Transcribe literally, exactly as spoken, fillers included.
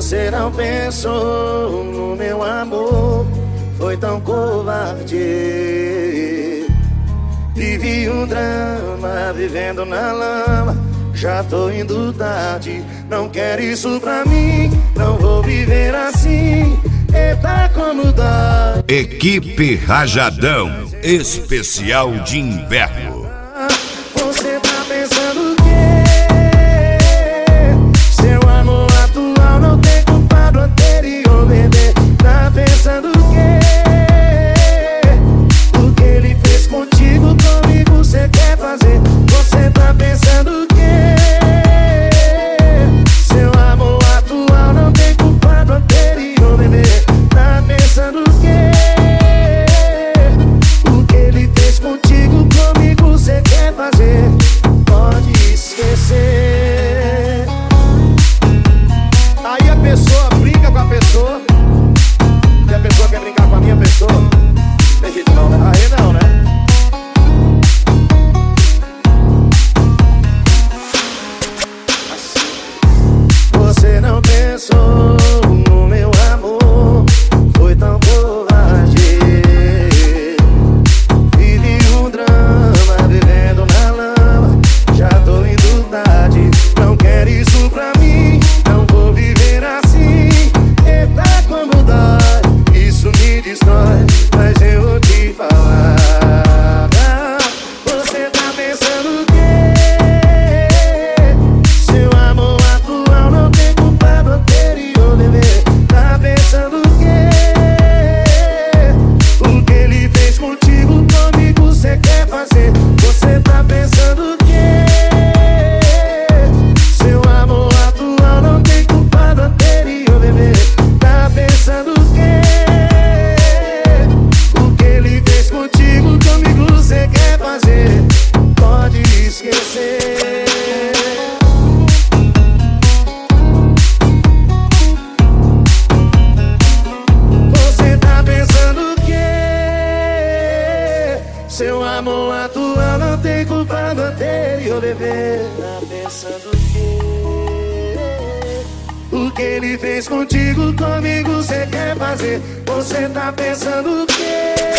Você não pensou no meu amor, foi tão covarde. Vivi um drama, vivendo na lama. Já tô indo tarde, não quero isso pra mim. Não vou viver assim, eita como dá. Equipe Rajadão, especial de inverno. Você tá pensando o quê? Seu amor atual não tem culpa do anterior, bebê. Tá pensando o quê? O que ele fez contigo, comigo cê quer fazer? Você tá pensando o quê? Seu amor atual não tem culpa do anterior, bebê. Tá pensando o quê? O que ele fez contigo, comigo cê quer fazer? Pode esquecer. Aí a pessoa brinca com a pessoa, e a pessoa quer brincar com a minha pessoa. Tem jeito não, né? Aí não, né? Você não pensou no meu amor, foi tão covarde. Vivi um drama, vivendo na lama. Já tô indo tarde, não quero isso pra mim. Não vou viver assim, eita como dói. Isso me destrói, mas eu vou te falar. Você tá pensando o quê? Seu amor atual não tem culpa do anterior, bebê. Tá pensando o quê? O que ele fez contigo, comigo cê quer fazer? Você tá pensando o quê? Seu amor atual não tem culpa do anterior, bebê. Tá pensando o quê? O que ele fez contigo, comigo cê quer fazer? Pode esquecer. Você tá pensando o quê? Seu amor atual não tem culpa do anterior, bebê. Tá pensando o quê? O que ele fez contigo, comigo cê quer fazer? Você tá pensando o quê?